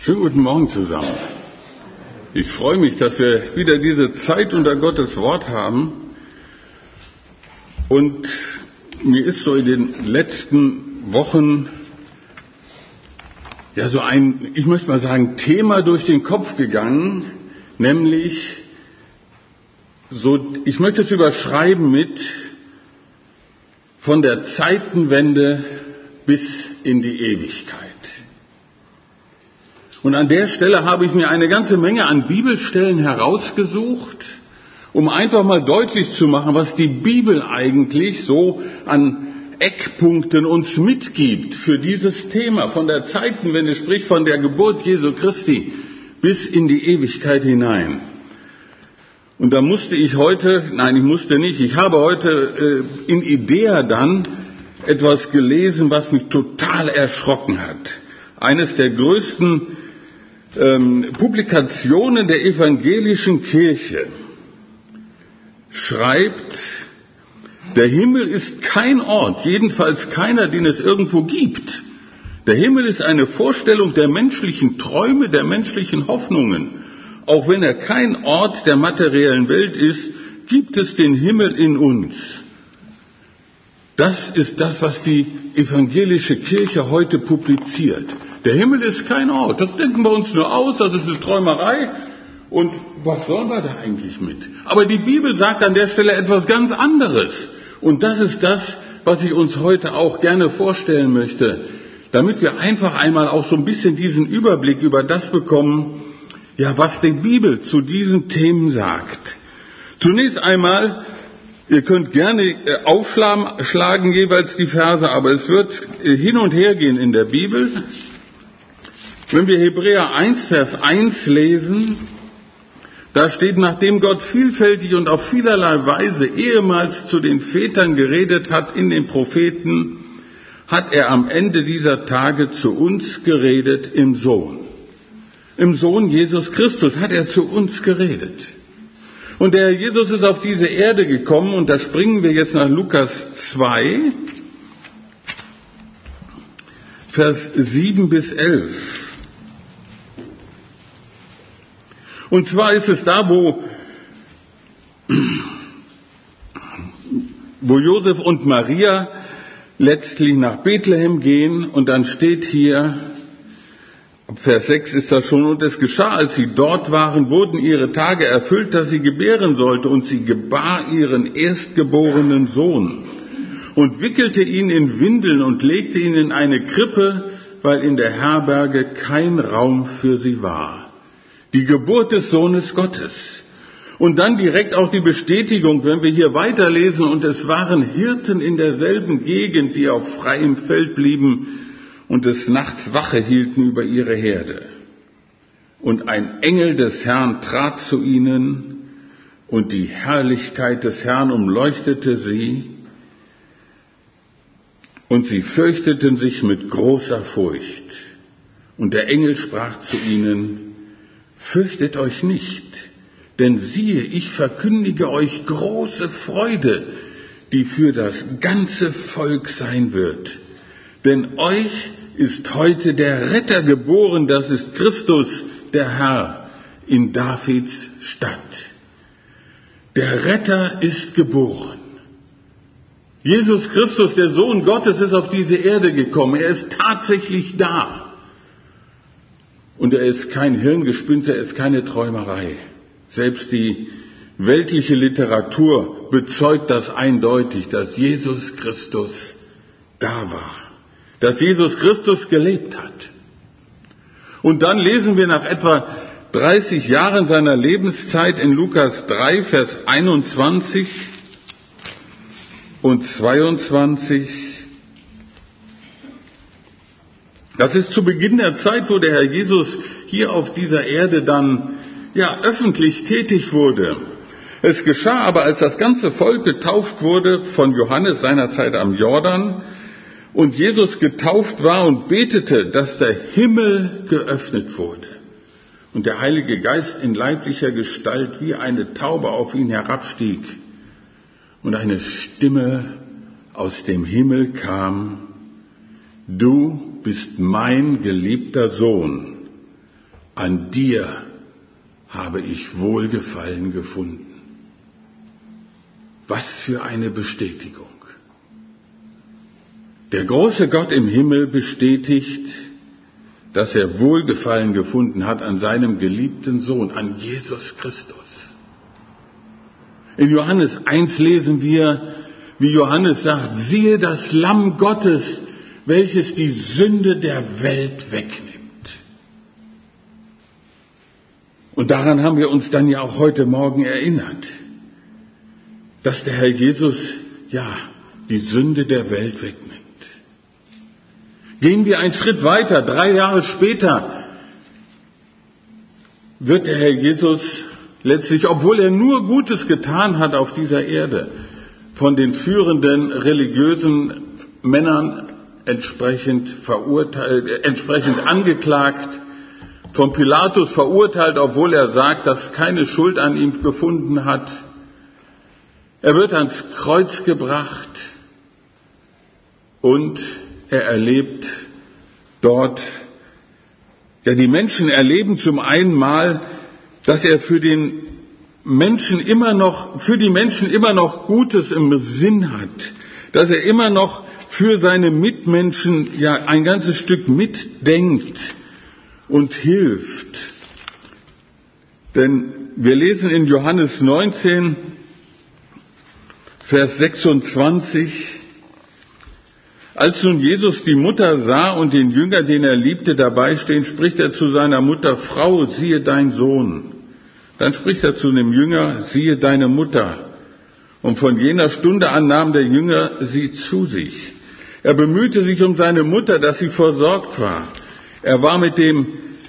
Schönen guten Morgen zusammen. Ich freue mich, dass wir wieder diese Zeit unter Gottes Wort haben. Und mir ist so in den letzten Wochen so ein, ich möchte mal sagen, Thema durch den Kopf gegangen, nämlich ich möchte es überschreiben mit von der Zeitenwende bis in die Ewigkeit. Und an der Stelle habe ich mir eine ganze Menge an Bibelstellen herausgesucht, um einfach mal deutlich zu machen, was die Bibel eigentlich so an Eckpunkten uns mitgibt für dieses Thema, von der Zeitenwende, sprich von der Geburt Jesu Christi bis in die Ewigkeit hinein. Und da ich habe heute in Idea dann etwas gelesen, was mich total erschrocken hat. Eines der größten Publikationen der evangelischen Kirche schreibt, der Himmel ist kein Ort, jedenfalls keiner, den es irgendwo gibt. Der Himmel ist eine Vorstellung der menschlichen Träume, der menschlichen Hoffnungen. Auch wenn er kein Ort der materiellen Welt ist, gibt es den Himmel in uns. Das ist das, was die evangelische Kirche heute publiziert. Der Himmel ist kein Ort. Das denken wir uns nur aus, das ist eine Träumerei. Und was sollen wir da eigentlich mit? Aber die Bibel sagt an der Stelle etwas ganz anderes. Und das ist das, was ich uns heute auch gerne vorstellen möchte, damit wir einfach einmal auch so ein bisschen diesen Überblick über das bekommen, was die Bibel zu diesen Themen sagt. Zunächst einmal, ihr könnt gerne aufschlagen jeweils die Verse, aber es wird hin und her gehen in der Bibel. Wenn wir Hebräer 1, Vers 1 lesen, da steht, nachdem Gott vielfältig und auf vielerlei Weise ehemals zu den Vätern geredet hat in den Propheten, hat er am Ende dieser Tage zu uns geredet im Sohn. Im Sohn Jesus Christus hat er zu uns geredet. Und der Herr Jesus ist auf diese Erde gekommen, und da springen wir jetzt nach Lukas 2, Vers 7 bis 11. Und zwar ist es da, wo Josef und Maria letztlich nach Bethlehem gehen, und dann steht hier, ab Vers 6 ist das schon, und es geschah, als sie dort waren, wurden ihre Tage erfüllt, dass sie gebären sollte, und sie gebar ihren erstgeborenen Sohn und wickelte ihn in Windeln und legte ihn in eine Krippe, weil in der Herberge kein Raum für sie war. Die Geburt des Sohnes Gottes. Und dann direkt auch die Bestätigung, wenn wir hier weiterlesen, und es waren Hirten in derselben Gegend, die auf freiem Feld blieben und des Nachts Wache hielten über ihre Herde. Und ein Engel des Herrn trat zu ihnen, und die Herrlichkeit des Herrn umleuchtete sie, und sie fürchteten sich mit großer Furcht. Und der Engel sprach zu ihnen, fürchtet euch nicht, denn siehe, ich verkündige euch große Freude, die für das ganze Volk sein wird. Denn euch ist heute der Retter geboren, das ist Christus, der Herr, in Davids Stadt. Der Retter ist geboren. Jesus Christus, der Sohn Gottes, ist auf diese Erde gekommen. Er ist tatsächlich da. Und er ist kein Hirngespinst, er ist keine Träumerei. Selbst die weltliche Literatur bezeugt das eindeutig, dass Jesus Christus da war, dass Jesus Christus gelebt hat. Und dann lesen wir nach etwa 30 Jahren seiner Lebenszeit in Lukas 3, Vers 21 und 22, das ist zu Beginn der Zeit, wo der Herr Jesus hier auf dieser Erde dann öffentlich tätig wurde. Es geschah aber, als das ganze Volk getauft wurde von Johannes seinerzeit am Jordan und Jesus getauft war und betete, dass der Himmel geöffnet wurde und der Heilige Geist in leiblicher Gestalt wie eine Taube auf ihn herabstieg und eine Stimme aus dem Himmel kam: Du bist mein geliebter Sohn, an dir habe ich Wohlgefallen gefunden. Was für eine Bestätigung. Der große Gott im Himmel bestätigt, dass er Wohlgefallen gefunden hat an seinem geliebten Sohn, an Jesus Christus. In Johannes 1 lesen wir, wie Johannes sagt, siehe das Lamm Gottes, welches die Sünde der Welt wegnimmt. Und daran haben wir uns dann ja auch heute Morgen erinnert, dass der Herr Jesus, die Sünde der Welt wegnimmt. Gehen wir einen Schritt weiter, 3 Jahre später wird der Herr Jesus letztlich, obwohl er nur Gutes getan hat auf dieser Erde, von den führenden religiösen Männern entsprechend angeklagt, von Pilatus verurteilt, obwohl er sagt, dass keine Schuld an ihm gefunden hat. Er wird ans Kreuz gebracht und er erlebt dort, die Menschen erleben zum einen mal, dass er für die Menschen immer noch Gutes im Sinn hat, dass er immer noch für seine Mitmenschen ein ganzes Stück mitdenkt und hilft. Denn wir lesen in Johannes 19, Vers 26, als nun Jesus die Mutter sah und den Jünger, den er liebte, dabei stehen, spricht er zu seiner Mutter, Frau, siehe dein Sohn. Dann spricht er zu dem Jünger, siehe deine Mutter. Und von jener Stunde an nahm der Jünger sie zu sich. Er bemühte sich um seine Mutter, dass sie versorgt war. Er war mit den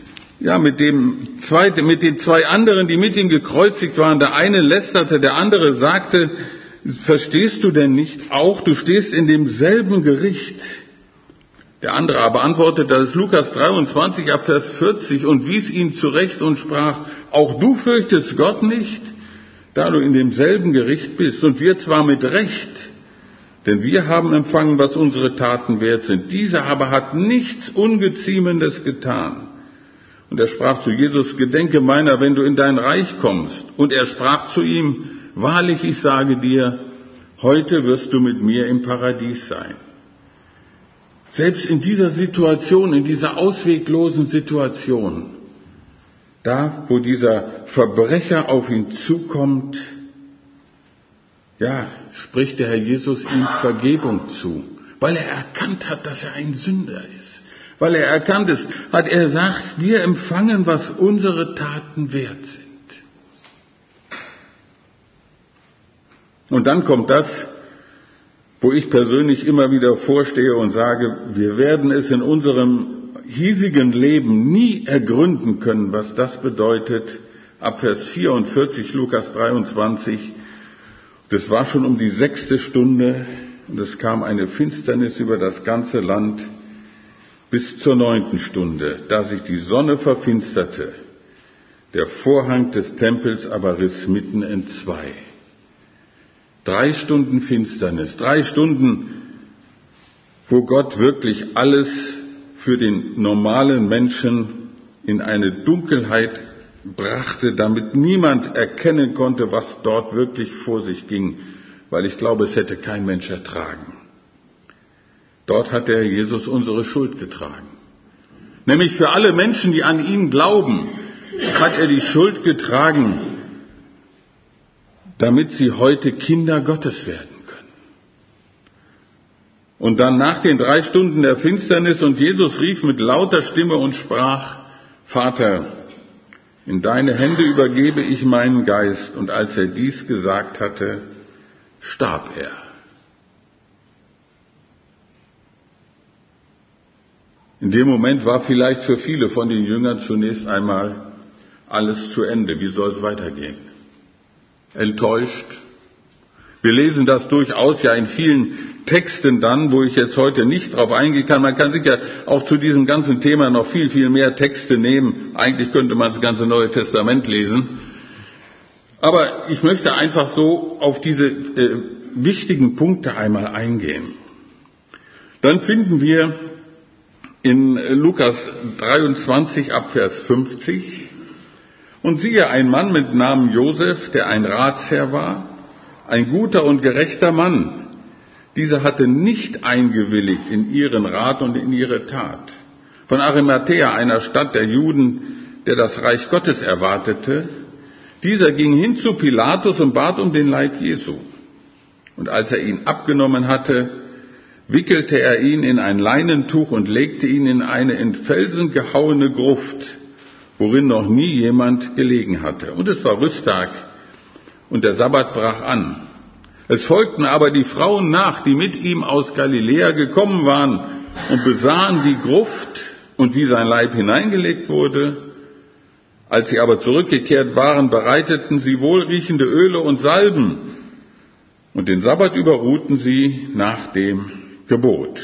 2 anderen, die mit ihm gekreuzigt waren. Der eine lästerte, der andere sagte, verstehst du denn nicht auch, du stehst in demselben Gericht? Der andere aber antwortete, das ist Lukas 23 ab Vers 40, und wies ihn zurecht und sprach, auch du fürchtest Gott nicht, da du in demselben Gericht bist, und wir zwar mit Recht, denn wir haben empfangen, was unsere Taten wert sind. Dieser aber hat nichts Ungeziemendes getan. Und er sprach zu Jesus, gedenke meiner, wenn du in dein Reich kommst. Und er sprach zu ihm, wahrlich, ich sage dir, heute wirst du mit mir im Paradies sein. Selbst in dieser Situation, in dieser ausweglosen Situation, da, wo dieser Verbrecher auf ihn zukommt, spricht der Herr Jesus ihm Vergebung zu, weil er erkannt hat, dass er ein Sünder ist. Weil er erkannt ist, hat er gesagt, wir empfangen, was unsere Taten wert sind. Und dann kommt das, wo ich persönlich immer wieder vorstehe und sage, wir werden es in unserem hiesigen Leben nie ergründen können, was das bedeutet. Ab Vers 44, Lukas 23, das war schon um die 6. Stunde und es kam eine Finsternis über das ganze Land bis zur 9. Stunde, da sich die Sonne verfinsterte. Der Vorhang des Tempels aber riss mitten entzwei. 3 Stunden Finsternis, 3 Stunden, wo Gott wirklich alles für den normalen Menschen in eine Dunkelheit brachte, damit niemand erkennen konnte, was dort wirklich vor sich ging, weil ich glaube, es hätte kein Mensch ertragen. Dort hat der Herr Jesus unsere Schuld getragen. Nämlich für alle Menschen, die an ihn glauben, hat er die Schuld getragen, damit sie heute Kinder Gottes werden können. Und dann nach den 3 Stunden der Finsternis und Jesus rief mit lauter Stimme und sprach, Vater, in deine Hände übergebe ich meinen Geist. Und als er dies gesagt hatte, starb er. In dem Moment war vielleicht für viele von den Jüngern zunächst einmal alles zu Ende. Wie soll es weitergehen? Enttäuscht. Wir lesen das durchaus ja in vielen Texten dann, wo ich jetzt heute nicht drauf eingehen kann. Man kann sicher auch zu diesem ganzen Thema noch viel, viel mehr Texte nehmen. Eigentlich könnte man das ganze Neue Testament lesen. Aber ich möchte einfach so auf diese wichtigen Punkte einmal eingehen. Dann finden wir in Lukas 23 ab Vers 50. Und siehe, ein Mann mit Namen Josef, der ein Ratsherr war, ein guter und gerechter Mann. Dieser hatte nicht eingewilligt in ihren Rat und in ihre Tat. Von Arimathäa, einer Stadt der Juden, der das Reich Gottes erwartete, dieser ging hin zu Pilatus und bat um den Leib Jesu. Und als er ihn abgenommen hatte, wickelte er ihn in ein Leinentuch und legte ihn in eine in Felsen gehauene Gruft, worin noch nie jemand gelegen hatte. Und es war Rüsttag und der Sabbat brach an. Es folgten aber die Frauen nach, die mit ihm aus Galiläa gekommen waren und besahen die Gruft und wie sein Leib hineingelegt wurde. Als sie aber zurückgekehrt waren, bereiteten sie wohlriechende Öle und Salben und den Sabbat überruhten sie nach dem Gebot.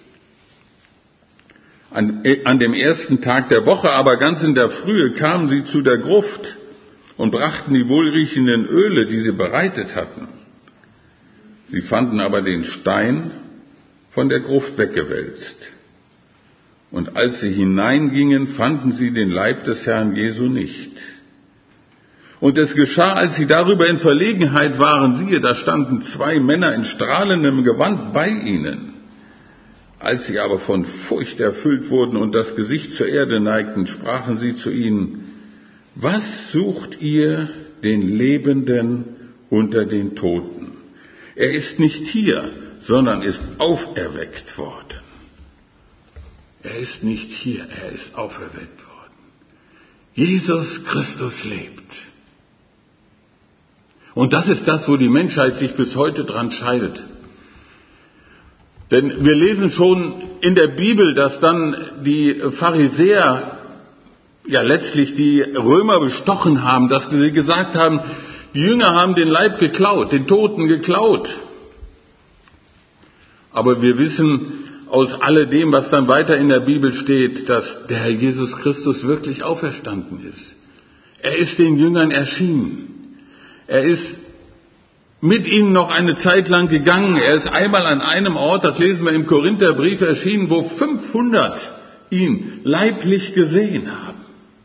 An dem ersten Tag der Woche, aber ganz in der Frühe, kamen sie zu der Gruft und brachten die wohlriechenden Öle, die sie bereitet hatten. Sie fanden aber den Stein von der Gruft weggewälzt. Und als sie hineingingen, fanden sie den Leib des Herrn Jesu nicht. Und es geschah, als sie darüber in Verlegenheit waren, siehe, da standen 2 Männer in strahlendem Gewand bei ihnen. Als sie aber von Furcht erfüllt wurden und das Gesicht zur Erde neigten, sprachen sie zu ihnen: Was sucht ihr den Lebenden unter den Toten? Er ist nicht hier, sondern ist auferweckt worden. Er ist nicht hier, er ist auferweckt worden. Jesus Christus lebt. Und das ist das, wo die Menschheit sich bis heute dran scheidet. Denn wir lesen schon in der Bibel, dass dann die Pharisäer, ja letztlich die Römer bestochen haben, dass sie gesagt haben, die Jünger haben den Leib geklaut, den Toten geklaut. Aber wir wissen aus alledem, was dann weiter in der Bibel steht, dass der Herr Jesus Christus wirklich auferstanden ist. Er ist den Jüngern erschienen. Er ist mit ihnen noch eine Zeit lang gegangen. Er ist einmal an einem Ort, das lesen wir im Korintherbrief, erschienen, wo 500 ihn leiblich gesehen haben.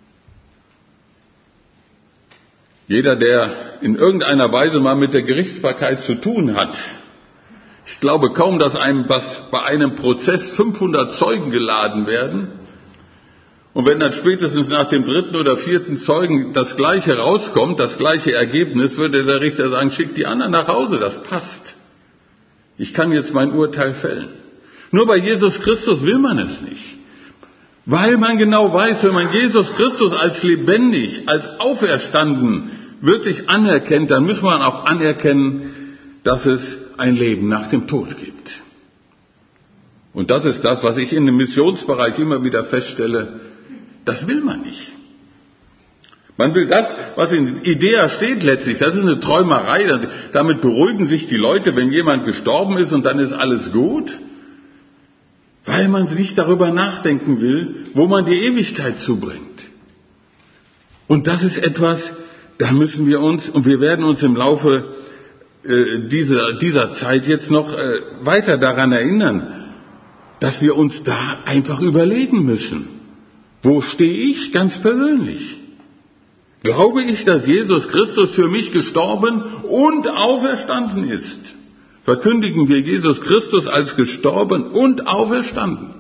Jeder, der in irgendeiner Weise mal mit der Gerichtsbarkeit zu tun hat, ich glaube kaum, dass bei einem Prozess 500 Zeugen geladen werden. Und wenn dann spätestens nach dem 3. oder 4. Zeugen das Gleiche rauskommt, das gleiche Ergebnis, würde der Richter sagen, schickt die anderen nach Hause, das passt. Ich kann jetzt mein Urteil fällen. Nur bei Jesus Christus will man es nicht. Weil man genau weiß, wenn man Jesus Christus als lebendig, als auferstanden wirklich anerkennt, dann muss man auch anerkennen, dass es ein Leben nach dem Tod gibt. Und das ist das, was ich in dem Missionsbereich immer wieder feststelle. Das will man nicht. Man will das, was in Idea steht letztlich, das ist eine Träumerei. Damit beruhigen sich die Leute, wenn jemand gestorben ist und dann ist alles gut, weil man nicht darüber nachdenken will, wo man die Ewigkeit zubringt. Und das ist etwas, da müssen wir uns, und wir werden uns im Laufe dieser Zeit jetzt noch weiter daran erinnern, dass wir uns da einfach überlegen müssen. Wo stehe ich ganz persönlich? Glaube ich, dass Jesus Christus für mich gestorben und auferstanden ist? Verkündigen wir Jesus Christus als gestorben und auferstanden?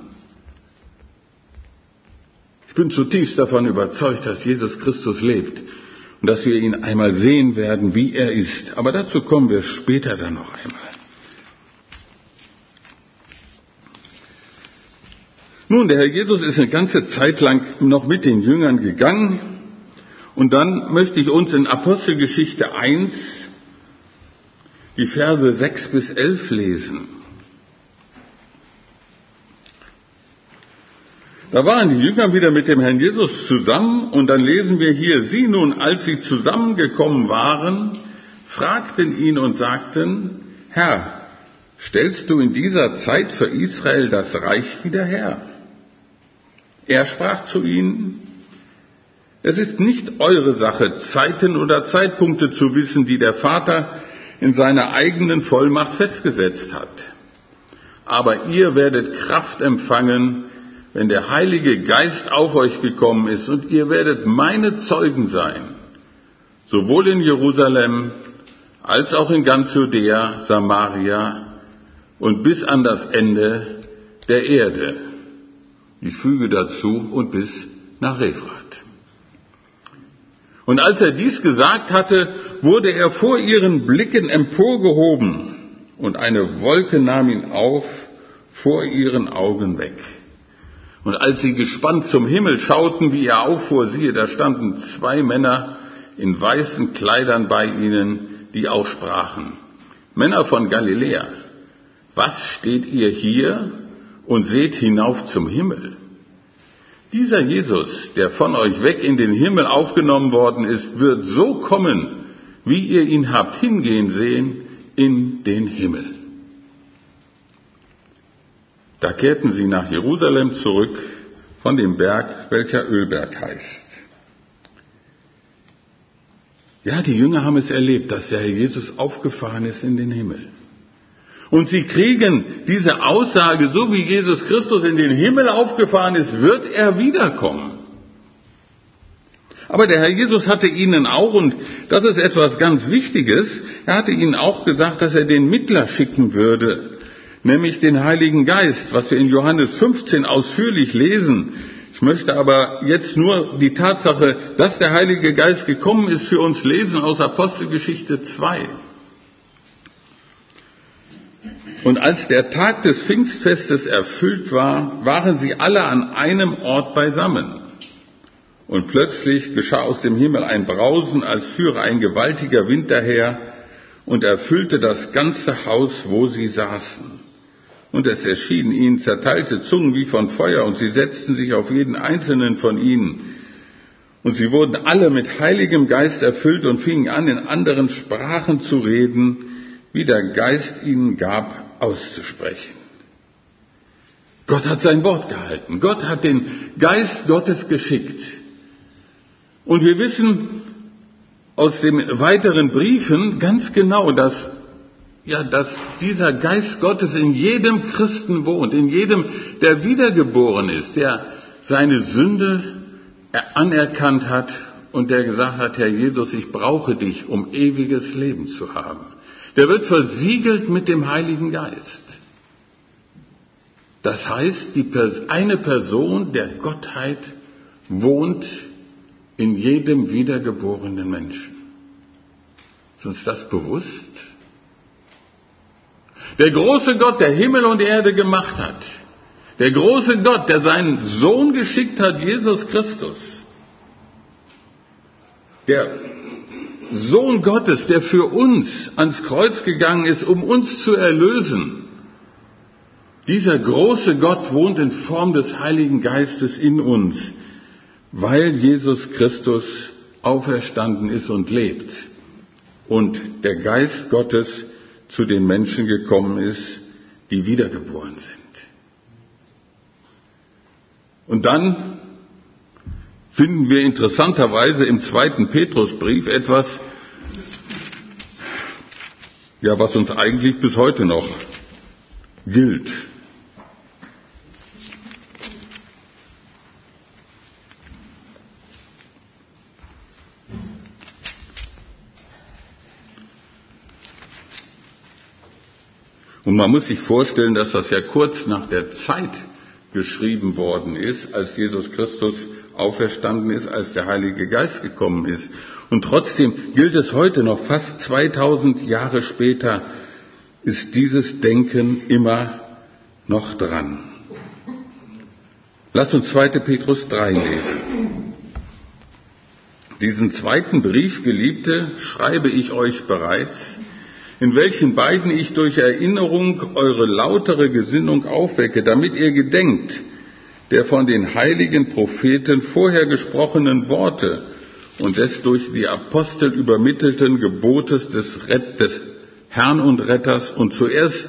Ich bin zutiefst davon überzeugt, dass Jesus Christus lebt und dass wir ihn einmal sehen werden, wie er ist. Aber dazu kommen wir später dann noch einmal. Nun, der Herr Jesus ist eine ganze Zeit lang noch mit den Jüngern gegangen. Und dann möchte ich uns in Apostelgeschichte 1 die Verse 6 bis 11 lesen. Da waren die Jünger wieder mit dem Herrn Jesus zusammen und dann lesen wir hier, sie nun, als sie zusammengekommen waren, fragten ihn und sagten, Herr, stellst du in dieser Zeit für Israel das Reich wieder her? Er sprach zu ihnen, es ist nicht eure Sache, Zeiten oder Zeitpunkte zu wissen, die der Vater in seiner eigenen Vollmacht festgesetzt hat. Aber ihr werdet Kraft empfangen, wenn der Heilige Geist auf euch gekommen ist, und ihr werdet meine Zeugen sein, sowohl in Jerusalem als auch in ganz Judäa, Samaria und bis an das Ende der Erde. Ich füge dazu, und bis nach Refrat. Und als er dies gesagt hatte, wurde er vor ihren Blicken emporgehoben, und eine Wolke nahm ihn auf, vor ihren Augen weg. Und als sie gespannt zum Himmel schauten, wie er auffuhr, siehe, da standen 2 Männer in weißen Kleidern bei ihnen, die auch sprachen: Männer von Galiläa, was steht ihr hier und seht hinauf zum Himmel? Dieser Jesus, der von euch weg in den Himmel aufgenommen worden ist, wird so kommen, wie ihr ihn habt hingehen sehen, in den Himmel. Da kehrten sie nach Jerusalem zurück von dem Berg, welcher Ölberg heißt. Ja, die Jünger haben es erlebt, dass der Herr Jesus aufgefahren ist in den Himmel. Und sie kriegen diese Aussage, so wie Jesus Christus in den Himmel aufgefahren ist, wird er wiederkommen. Aber der Herr Jesus hatte ihnen auch, und das ist etwas ganz Wichtiges, er hatte ihnen auch gesagt, dass er den Mittler schicken würde, nämlich den Heiligen Geist, was wir in Johannes 15 ausführlich lesen. Ich möchte aber jetzt nur die Tatsache, dass der Heilige Geist gekommen ist, für uns lesen aus Apostelgeschichte 2. Und als der Tag des Pfingstfestes erfüllt war, waren sie alle an einem Ort beisammen. Und plötzlich geschah aus dem Himmel ein Brausen, als führe ein gewaltiger Wind daher und erfüllte das ganze Haus, wo sie saßen. Und es erschienen ihnen zerteilte Zungen wie von Feuer, und sie setzten sich auf jeden einzelnen von ihnen. Und sie wurden alle mit Heiligem Geist erfüllt und fingen an, in anderen Sprachen zu reden, wie der Geist ihnen gab, auszusprechen. Gott hat sein Wort gehalten. Gott hat den Geist Gottes geschickt. Und wir wissen aus den weiteren Briefen ganz genau, dass dieser Geist Gottes in jedem Christen wohnt, in jedem, der wiedergeboren ist, der seine Sünde anerkannt hat und der gesagt hat: Herr Jesus, ich brauche dich, um ewiges Leben zu haben. Der wird versiegelt mit dem Heiligen Geist. Das heißt, eine Person der Gottheit wohnt in jedem wiedergeborenen Menschen. Ist uns das bewusst? Der große Gott, der Himmel und Erde gemacht hat, der große Gott, der seinen Sohn geschickt hat, Jesus Christus, der Sohn Gottes, der für uns ans Kreuz gegangen ist, um uns zu erlösen, dieser große Gott wohnt in Form des Heiligen Geistes in uns, weil Jesus Christus auferstanden ist und lebt und der Geist Gottes zu den Menschen gekommen ist, die wiedergeboren sind. Und dann finden wir interessanterweise im 2. Petrusbrief etwas, was uns eigentlich bis heute noch gilt. Und man muss sich vorstellen, dass das ja kurz nach der Zeit geschrieben worden ist, als Jesus Christus auferstanden ist, als der Heilige Geist gekommen ist. Und trotzdem gilt es heute noch, fast 2000 Jahre später, ist dieses Denken immer noch dran. Lass uns 2. Petrus 3 lesen. Diesen zweiten Brief, Geliebte, schreibe ich euch bereits, in welchen beiden ich durch Erinnerung eure lautere Gesinnung aufwecke, damit ihr gedenkt der von den heiligen Propheten vorher gesprochenen Worte und des durch die Apostel übermittelten Gebotes des Herrn und Retters und zuerst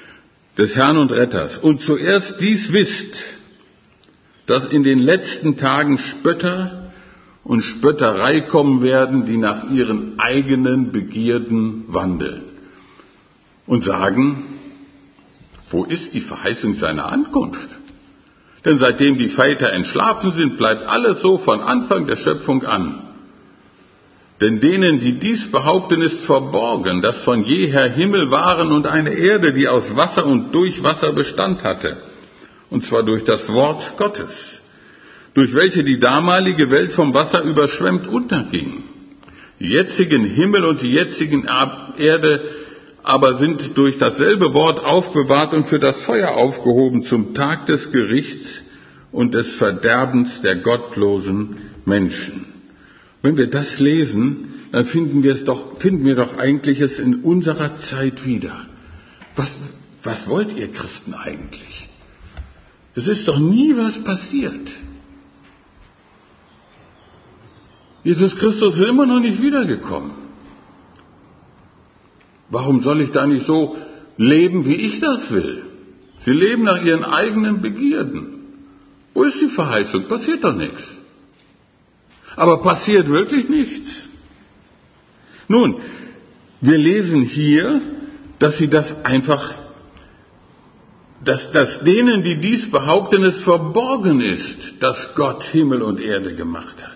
dies wisst, dass in den letzten Tagen Spötter und Spötterei kommen werden, die nach ihren eigenen Begierden wandeln und sagen: Wo ist die Verheißung seiner Ankunft? Denn seitdem die Väter entschlafen sind, bleibt alles so von Anfang der Schöpfung an. Denn denen, die dies behaupten, ist verborgen, dass von jeher Himmel waren und eine Erde, die aus Wasser und durch Wasser Bestand hatte. Und zwar durch das Wort Gottes, durch welche die damalige Welt vom Wasser überschwemmt unterging. Die jetzigen Himmel und die jetzigen Erde aber sind durch dasselbe Wort aufbewahrt und für das Feuer aufgehoben zum Tag des Gerichts und des Verderbens der gottlosen Menschen. Wenn wir das lesen, dann finden wir doch eigentlich es in unserer Zeit wieder. Was wollt ihr Christen eigentlich? Es ist doch nie was passiert. Jesus Christus ist immer noch nicht wiedergekommen. Warum soll ich da nicht so leben, wie ich das will? Sie leben nach ihren eigenen Begierden. Wo ist die Verheißung? Passiert doch nichts. Aber passiert wirklich nichts. Nun, wir lesen hier, dass sie das einfach, dass denen, die dies behaupten, es verborgen ist, dass Gott Himmel und Erde gemacht hat.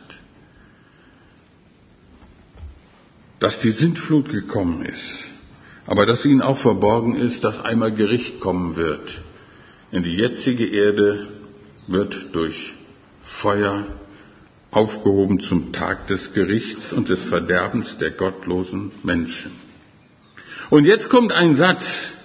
Dass die Sintflut gekommen ist. Aber dass ihnen auch verborgen ist, dass einmal Gericht kommen wird. Denn die jetzige Erde wird durch Feuer aufgehoben zum Tag des Gerichts und des Verderbens der gottlosen Menschen. Und jetzt kommt ein Satz,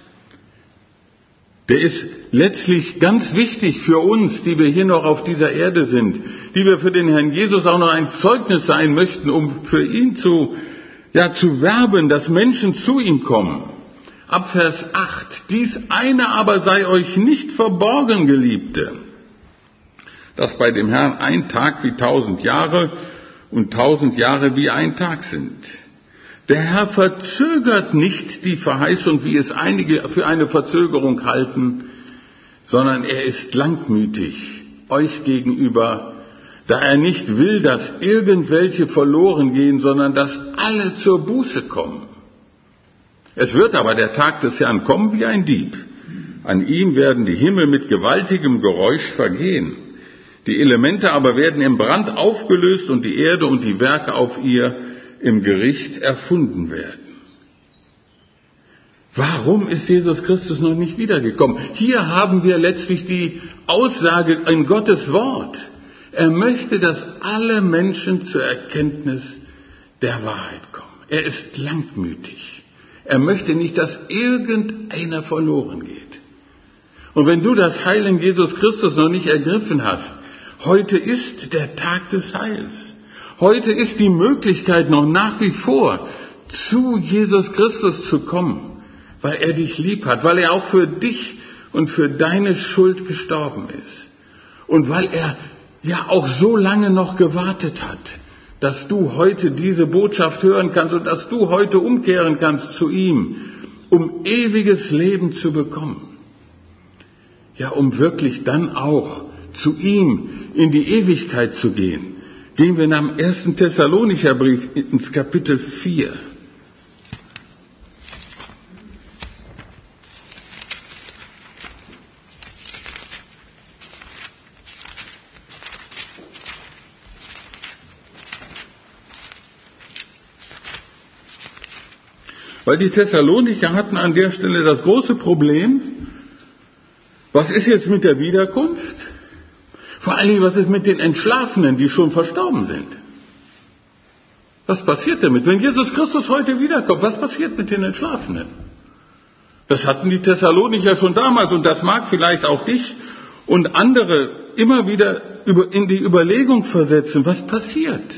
der ist letztlich ganz wichtig für uns, die wir hier noch auf dieser Erde sind, die wir für den Herrn Jesus auch noch ein Zeugnis sein möchten, um für ihn zu werben, dass Menschen zu ihm kommen. Ab Vers 8. Dies eine aber sei euch nicht verborgen, Geliebte, dass bei dem Herrn ein Tag wie 1000 Jahre und 1000 Jahre wie ein Tag sind. Der Herr verzögert nicht die Verheißung, wie es einige für eine Verzögerung halten, sondern er ist langmütig euch gegenüber, da er nicht will, dass irgendwelche verloren gehen, sondern dass alle zur Buße kommen. Es wird aber der Tag des Herrn kommen wie ein Dieb. An ihm werden die Himmel mit gewaltigem Geräusch vergehen. Die Elemente aber werden im Brand aufgelöst und die Erde und die Werke auf ihr im Gericht erfunden werden. Warum ist Jesus Christus noch nicht wiedergekommen? Hier haben wir letztlich die Aussage in Gottes Wort. Er möchte, dass alle Menschen zur Erkenntnis der Wahrheit kommen. Er ist langmütig. Er möchte nicht, dass irgendeiner verloren geht. Und wenn du das Heil in Jesus Christus noch nicht ergriffen hast, heute ist der Tag des Heils. Heute ist die Möglichkeit noch nach wie vor, zu Jesus Christus zu kommen, weil er dich lieb hat, weil er auch für dich und für deine Schuld gestorben ist. Und weil er ja auch so lange noch gewartet hat, dass du heute diese Botschaft hören kannst und dass du heute umkehren kannst zu ihm, um ewiges Leben zu bekommen. Ja, um wirklich dann auch zu ihm in die Ewigkeit zu gehen. Gehen wir nach dem 1. Thessalonicher Brief ins Kapitel 4. Weil die Thessalonicher hatten an der Stelle das große Problem, was ist jetzt mit der Wiederkunft? Vor allen Dingen, was ist mit den Entschlafenen, die schon verstorben sind? Was passiert damit? Wenn Jesus Christus heute wiederkommt, was passiert mit den Entschlafenen? Das hatten die Thessalonicher schon damals und das mag vielleicht auch dich und andere immer wieder in die Überlegung versetzen, was passiert?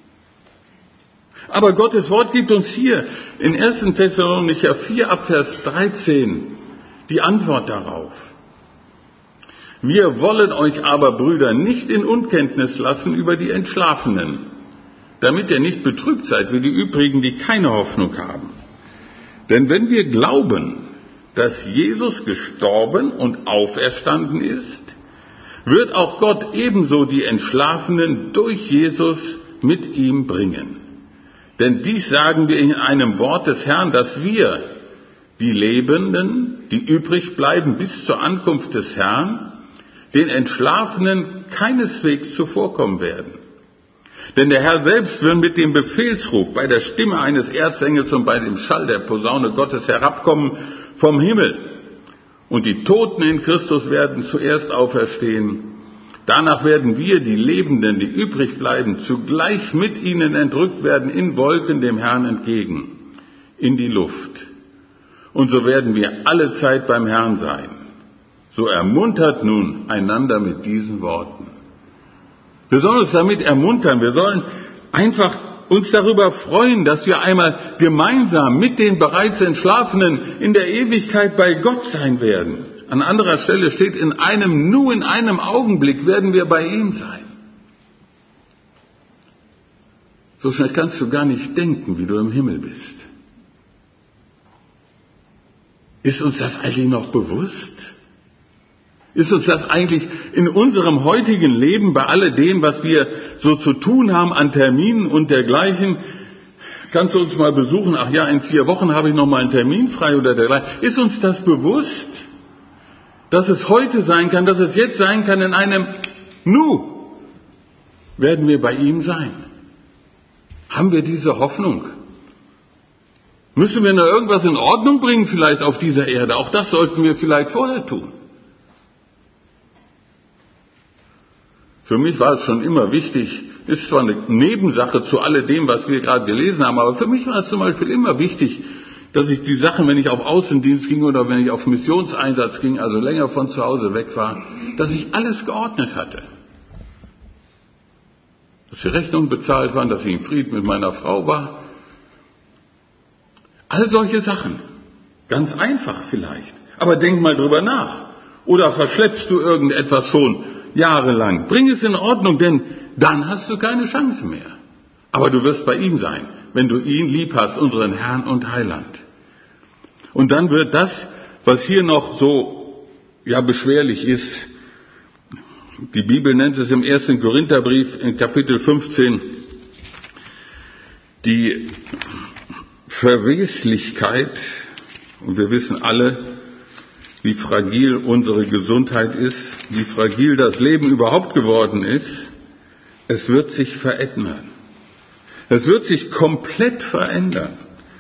Aber Gottes Wort gibt uns hier in 1. Thessalonicher 4 ab Vers 13 die Antwort darauf. Wir wollen euch aber, Brüder, nicht in Unkenntnis lassen über die Entschlafenen, damit ihr nicht betrübt seid wie die übrigen, die keine Hoffnung haben. Denn wenn wir glauben, dass Jesus gestorben und auferstanden ist, wird auch Gott ebenso die Entschlafenen durch Jesus mit ihm bringen. Denn dies sagen wir in einem Wort des Herrn, dass wir, die Lebenden, die übrig bleiben bis zur Ankunft des Herrn, den Entschlafenen keineswegs zuvorkommen werden. Denn der Herr selbst wird mit dem Befehlsruf, bei der Stimme eines Erzengels und bei dem Schall der Posaune Gottes herabkommen vom Himmel. Und die Toten in Christus werden zuerst auferstehen. Danach werden wir, die Lebenden, die übrig bleiben, zugleich mit ihnen entrückt werden in Wolken dem Herrn entgegen, in die Luft. Und so werden wir alle Zeit beim Herrn sein. So ermuntert nun einander mit diesen Worten. Wir sollen uns damit ermuntern. Wir sollen einfach uns darüber freuen, dass wir einmal gemeinsam mit den bereits Entschlafenen in der Ewigkeit bei Gott sein werden. An anderer Stelle steht, in einem Augenblick werden wir bei ihm sein. So schnell kannst du gar nicht denken, wie du im Himmel bist. Ist uns das eigentlich noch bewusst? Ist uns das eigentlich in unserem heutigen Leben, bei alledem, was wir so zu tun haben an Terminen und dergleichen, kannst du uns mal besuchen, ach ja, in 4 Wochen habe ich noch mal einen Termin frei oder dergleichen. Ist uns das bewusst, dass es heute sein kann, dass es jetzt sein kann, in einem Nu werden wir bei ihm sein? Haben wir diese Hoffnung? Müssen wir noch irgendwas in Ordnung bringen vielleicht auf dieser Erde? Auch das sollten wir vielleicht vorher tun. Für mich war es schon immer wichtig, ist zwar eine Nebensache zu alledem, was wir gerade gelesen haben, aber für mich war es zum Beispiel immer wichtig, dass ich die Sachen, wenn ich auf Außendienst ging oder wenn ich auf Missionseinsatz ging, also länger von zu Hause weg war, dass ich alles geordnet hatte. Dass die Rechnungen bezahlt waren, dass ich in Frieden mit meiner Frau war. All solche Sachen. Ganz einfach vielleicht. Aber denk mal drüber nach. Oder verschleppst du irgendetwas schon jahrelang? Bring es in Ordnung, denn dann hast du keine Chance mehr. Aber du wirst bei ihm sein, wenn du ihn lieb hast, unseren Herrn und Heiland. Und dann wird das, was hier noch so beschwerlich ist, die Bibel nennt es im 1. Korintherbrief in Kapitel 15, die Verweslichkeit, und wir wissen alle, wie fragil unsere Gesundheit ist, wie fragil das Leben überhaupt geworden ist. Es wird sich verändern. Es wird sich komplett verändern.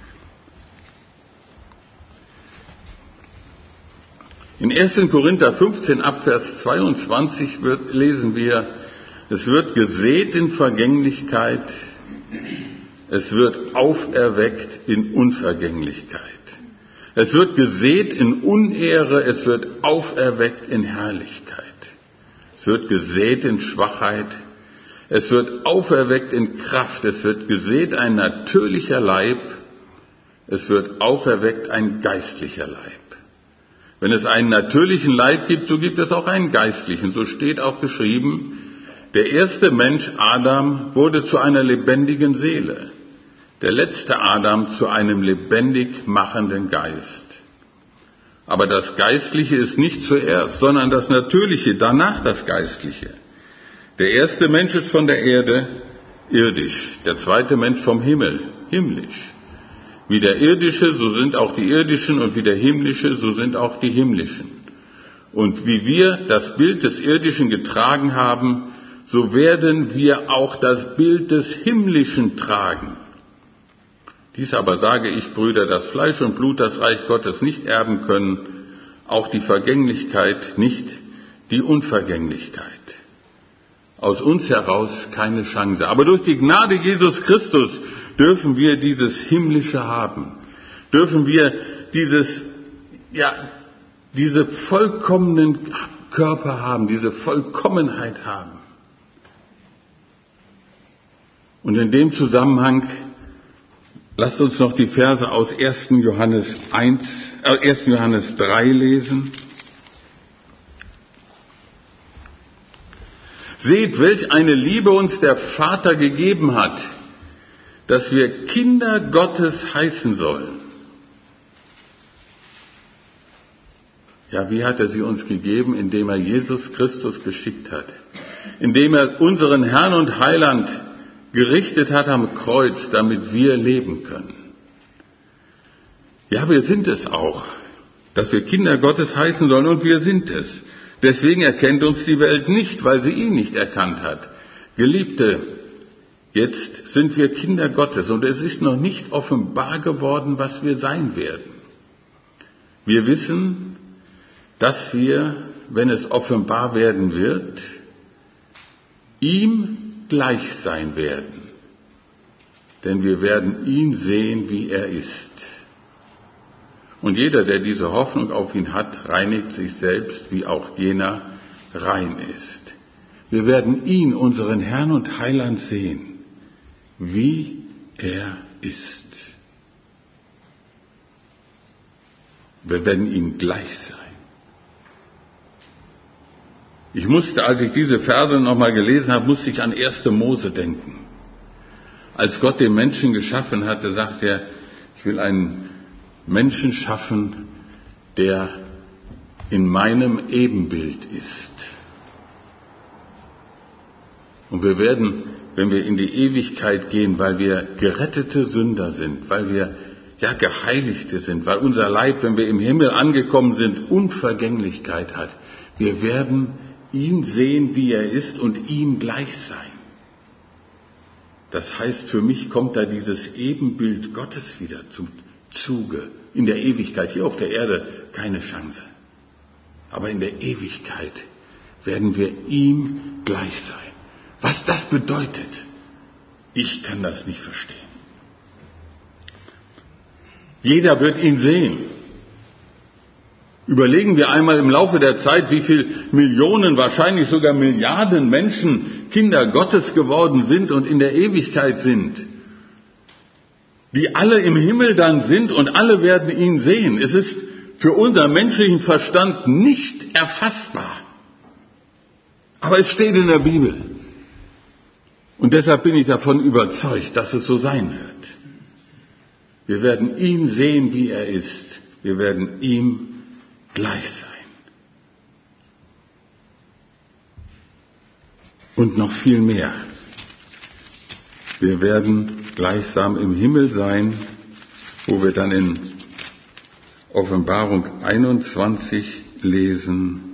In 1. Korinther 15 ab Vers 22 lesen wir, es wird gesät in Vergänglichkeit, es wird auferweckt in Unvergänglichkeit. Es wird gesät in Unehre, es wird auferweckt in Herrlichkeit. Es wird gesät in Schwachheit, es wird auferweckt in Kraft. Es wird gesät ein natürlicher Leib, es wird auferweckt ein geistlicher Leib. Wenn es einen natürlichen Leib gibt, so gibt es auch einen geistlichen. So steht auch geschrieben, der erste Mensch, Adam, wurde zu einer lebendigen Seele. Der letzte Adam zu einem lebendig machenden Geist. Aber das Geistliche ist nicht zuerst, sondern das Natürliche, danach das Geistliche. Der erste Mensch ist von der Erde, irdisch. Der zweite Mensch vom Himmel, himmlisch. Wie der Irdische, so sind auch die Irdischen, und wie der Himmlische, so sind auch die Himmlischen. Und wie wir das Bild des Irdischen getragen haben, so werden wir auch das Bild des Himmlischen tragen. Dies aber sage ich, Brüder, dass Fleisch und Blut das Reich Gottes nicht erben können, auch die Vergänglichkeit nicht, die Unvergänglichkeit. Aus uns heraus keine Chance. Aber durch die Gnade Jesus Christus dürfen wir dieses Himmlische haben. Dürfen wir diese vollkommenen Körper haben, diese Vollkommenheit haben. Und in dem Zusammenhang lasst uns noch die Verse aus 1. Johannes 3 lesen. Seht, welch eine Liebe uns der Vater gegeben hat, dass wir Kinder Gottes heißen sollen. Ja, wie hat er sie uns gegeben? Indem er Jesus Christus geschickt hat. Indem er unseren Herrn und Heiland gerichtet hat am Kreuz, damit wir leben können. Ja, wir sind es auch, dass wir Kinder Gottes heißen sollen, und wir sind es. Deswegen erkennt uns die Welt nicht, weil sie ihn nicht erkannt hat. Geliebte, jetzt sind wir Kinder Gottes und es ist noch nicht offenbar geworden, was wir sein werden. Wir wissen, dass wir, wenn es offenbar werden wird, ihm gleich sein werden. Denn wir werden ihn sehen, wie er ist. Und jeder, der diese Hoffnung auf ihn hat, reinigt sich selbst, wie auch jener rein ist. Wir werden ihn, unseren Herrn und Heiland, sehen, wie er ist. Wir werden ihm gleich sein. Ich musste, als ich diese Verse nochmal gelesen habe, musste ich an 1. Mose denken. Als Gott den Menschen geschaffen hatte, sagte er, ich will einen Menschen schaffen, der in meinem Ebenbild ist. Und wir werden, wenn wir in die Ewigkeit gehen, weil wir gerettete Sünder sind, weil wir Geheiligte sind, weil unser Leib, wenn wir im Himmel angekommen sind, Unvergänglichkeit hat. Wir werden ihn sehen, wie er ist und ihm gleich sein. Das heißt, für mich kommt da dieses Ebenbild Gottes wieder zum Zuge. In der Ewigkeit, hier auf der Erde, keine Chance. Aber in der Ewigkeit werden wir ihm gleich sein. Was das bedeutet, ich kann das nicht verstehen. Jeder wird ihn sehen. Überlegen wir einmal im Laufe der Zeit, wie viele Millionen, wahrscheinlich sogar Milliarden Menschen Kinder Gottes geworden sind und in der Ewigkeit sind, die alle im Himmel dann sind und alle werden ihn sehen. Es ist für unseren menschlichen Verstand nicht erfassbar. Aber es steht in der Bibel. Und deshalb bin ich davon überzeugt, dass es so sein wird. Wir werden ihn sehen, wie er ist. Wir werden ihm gleich sein. Und noch viel mehr. Wir werden gleichsam im Himmel sein, wo wir dann in Offenbarung 21 lesen: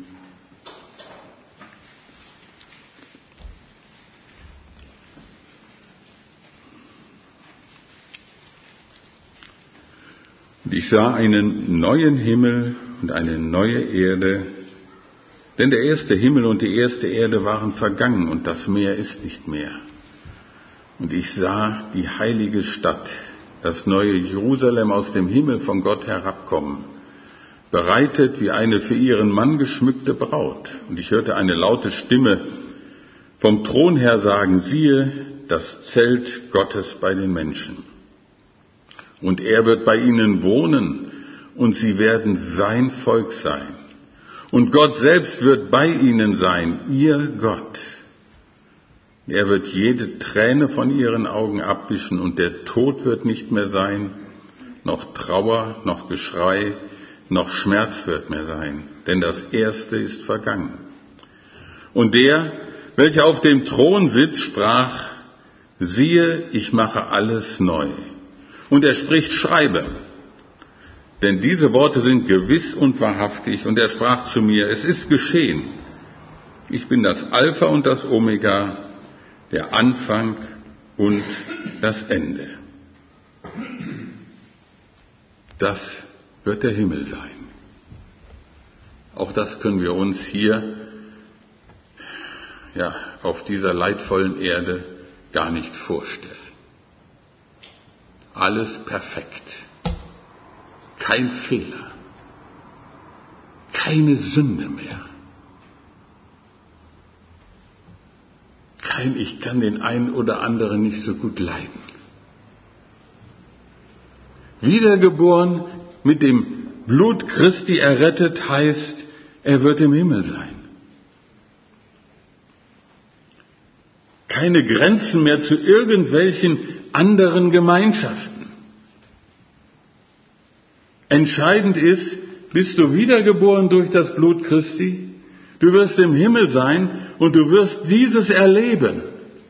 Und ich sah einen neuen Himmel und eine neue Erde, denn der erste Himmel und die erste Erde waren vergangen und das Meer ist nicht mehr. Und ich sah die heilige Stadt, das neue Jerusalem aus dem Himmel von Gott herabkommen, bereitet wie eine für ihren Mann geschmückte Braut. Und ich hörte eine laute Stimme vom Thron her sagen: Siehe, das Zelt Gottes bei den Menschen. Und er wird bei ihnen wohnen und sie werden sein Volk sein. Und Gott selbst wird bei ihnen sein, ihr Gott. Er wird jede Träne von ihren Augen abwischen und der Tod wird nicht mehr sein, noch Trauer, noch Geschrei, noch Schmerz wird mehr sein, denn das Erste ist vergangen. Und der, welcher auf dem Thron sitzt, sprach: Siehe, ich mache alles neu. Und er spricht: Schreibe, denn diese Worte sind gewiss und wahrhaftig. Und er sprach zu mir: Es ist geschehen. Ich bin das Alpha und das Omega, der Anfang und das Ende. Das wird der Himmel sein. Auch das können wir uns hier, auf dieser leidvollen Erde gar nicht vorstellen. Alles perfekt. Kein Fehler. Keine Sünde mehr. Ich kann den einen oder anderen nicht so gut leiden. Wiedergeboren, mit dem Blut Christi errettet, heißt, er wird im Himmel sein. Keine Grenzen mehr zu irgendwelchen anderen Gemeinschaften. Entscheidend ist, bist du wiedergeboren durch das Blut Christi? Du wirst im Himmel sein und du wirst dieses erleben.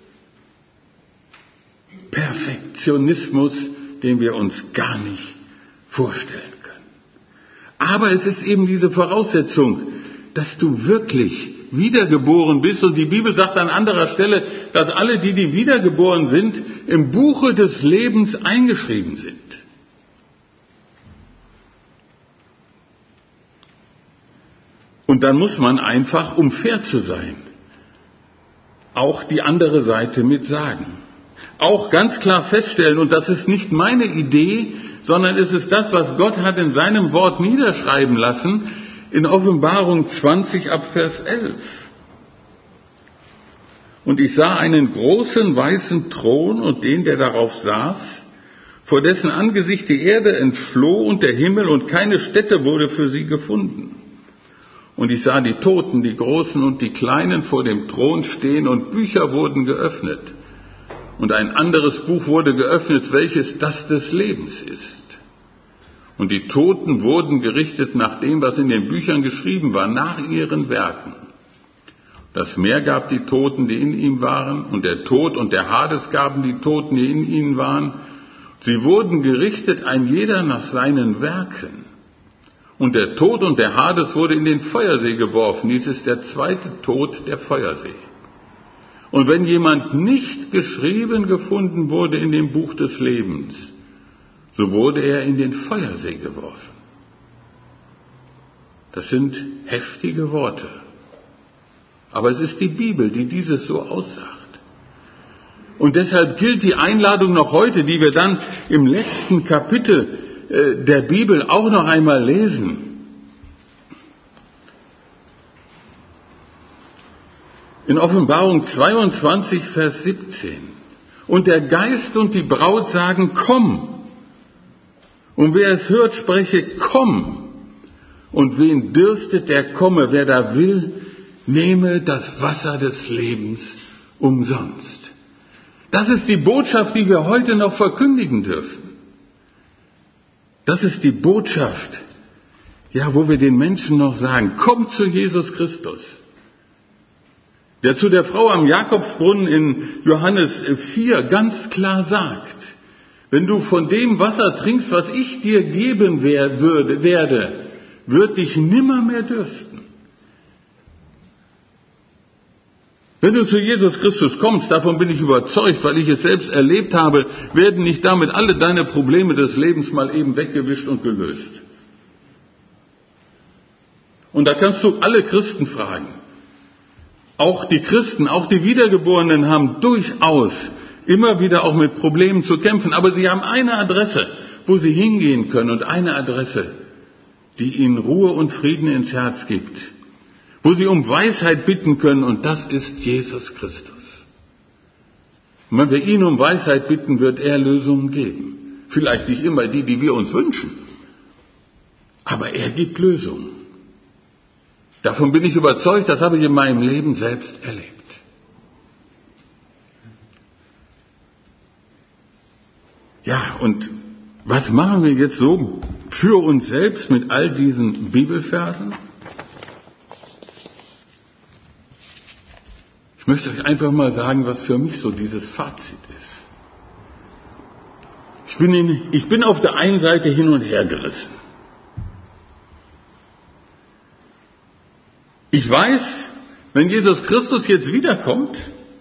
Perfektionismus, den wir uns gar nicht vorstellen können. Aber es ist eben diese Voraussetzung, dass du wirklich wiedergeboren bist. Und die Bibel sagt an anderer Stelle, dass alle, die wiedergeboren sind, im Buche des Lebens eingeschrieben sind. Und dann muss man einfach, um fair zu sein, auch die andere Seite mit sagen. Auch ganz klar feststellen, und das ist nicht meine Idee, sondern es ist das, was Gott hat in seinem Wort niederschreiben lassen, in Offenbarung 20 ab Vers 11. Und ich sah einen großen weißen Thron und den, der darauf saß, vor dessen Angesicht die Erde entfloh und der Himmel, und keine Stätte wurde für sie gefunden. Und ich sah die Toten, die Großen und die Kleinen, vor dem Thron stehen, und Bücher wurden geöffnet. Und ein anderes Buch wurde geöffnet, welches das des Lebens ist. Und die Toten wurden gerichtet nach dem, was in den Büchern geschrieben war, nach ihren Werken. Das Meer gab die Toten, die in ihm waren, und der Tod und der Hades gaben die Toten, die in ihnen waren. Sie wurden gerichtet, ein jeder nach seinen Werken. Und der Tod und der Hades wurde in den Feuersee geworfen. Dies ist der zweite Tod, der Feuersee. Und wenn jemand nicht geschrieben gefunden wurde in dem Buch des Lebens, so wurde er in den Feuersee geworfen. Das sind heftige Worte. Aber es ist die Bibel, die dieses so aussagt. Und deshalb gilt die Einladung noch heute, die wir dann im letzten Kapitel der Bibel auch noch einmal lesen. In Offenbarung 22, Vers 17. Und der Geist und die Braut sagen, komm. Und wer es hört, spreche, komm. Und wen dürstet, der komme. Wer da will, nehme das Wasser des Lebens umsonst. Das ist die Botschaft, die wir heute noch verkündigen dürfen. Das ist die Botschaft, ja, wo wir den Menschen noch sagen, komm zu Jesus Christus. Der zu der Frau am Jakobsbrunnen in Johannes 4 ganz klar sagt, wenn du von dem Wasser trinkst, was ich dir geben werde, wird dich nimmer mehr dürsten. Wenn du zu Jesus Christus kommst, davon bin ich überzeugt, weil ich es selbst erlebt habe, werden nicht damit alle deine Probleme des Lebens mal eben weggewischt und gelöst. Und da kannst du alle Christen fragen. Auch die Christen, auch die Wiedergeborenen haben durchaus immer wieder auch mit Problemen zu kämpfen. Aber sie haben eine Adresse, wo sie hingehen können, und eine Adresse, die ihnen Ruhe und Frieden ins Herz gibt. Wo sie um Weisheit bitten können, und das ist Jesus Christus. Und wenn wir ihn um Weisheit bitten, wird er Lösungen geben. Vielleicht nicht immer die wir uns wünschen, aber er gibt Lösungen. Davon bin ich überzeugt, das habe ich in meinem Leben selbst erlebt. Ja, und was machen wir jetzt so für uns selbst mit all diesen Bibelversen? Ich möchte euch einfach mal sagen, was für mich so dieses Fazit ist. Ich bin auf der einen Seite hin und her gerissen. Ich weiß, wenn Jesus Christus jetzt wiederkommt,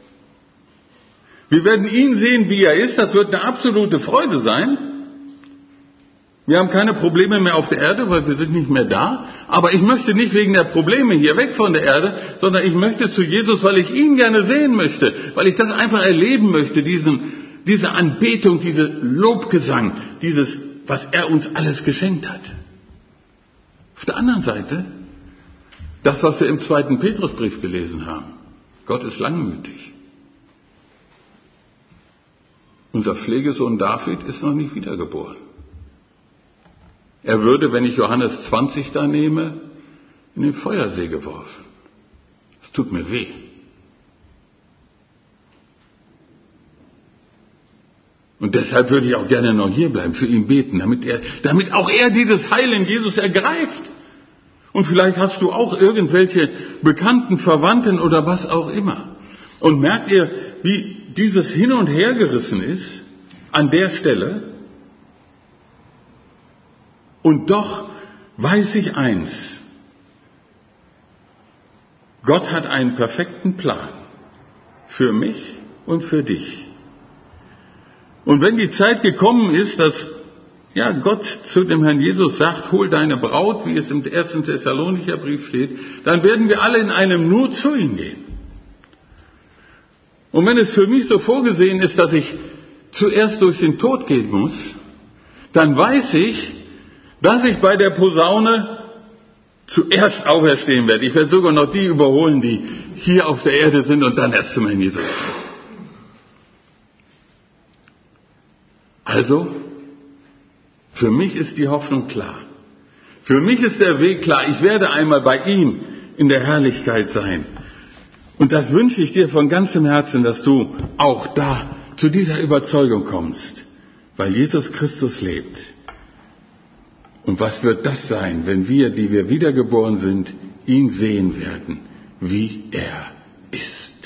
wir werden ihn sehen, wie er ist, das wird eine absolute Freude sein. Wir haben keine Probleme mehr auf der Erde, weil wir sind nicht mehr da. Aber ich möchte nicht wegen der Probleme hier weg von der Erde, sondern ich möchte zu Jesus, weil ich ihn gerne sehen möchte, weil ich das einfach erleben möchte, diese Anbetung, diese Lobgesang, dieses, was er uns alles geschenkt hat. Auf der anderen Seite, das, was wir im 2. Petrusbrief gelesen haben. Gott ist langmütig. Unser Pflegesohn David ist noch nicht wiedergeboren. Er würde, wenn ich Johannes 20 da nehme, in den Feuersee geworfen. Das tut mir weh. Und deshalb würde ich auch gerne noch hier bleiben, für ihn beten, damit auch er dieses Heil in Jesus ergreift. Und vielleicht hast du auch irgendwelche Bekannten, Verwandten oder was auch immer. Und merkt ihr, wie dieses Hin- und Hergerissen ist an der Stelle? Und doch weiß ich eins. Gott hat einen perfekten Plan für mich und für dich. Und wenn die Zeit gekommen ist, dass Gott zu dem Herrn Jesus sagt, hol deine Braut, wie es im 1. Thessalonicher Brief steht, dann werden wir alle in einem Nur zu ihm gehen. Und wenn es für mich so vorgesehen ist, dass ich zuerst durch den Tod gehen muss, dann weiß ich, dass ich bei der Posaune zuerst auferstehen werde. Ich werde sogar noch die überholen, die hier auf der Erde sind und dann erst zum Herrn Jesus gehen. Also, für mich ist die Hoffnung klar. Für mich ist der Weg klar. Ich werde einmal bei ihm in der Herrlichkeit sein. Und das wünsche ich dir von ganzem Herzen, dass du auch da zu dieser Überzeugung kommst, weil Jesus Christus lebt. Und was wird das sein, wenn wir, die wir wiedergeboren sind, ihn sehen werden, wie er ist?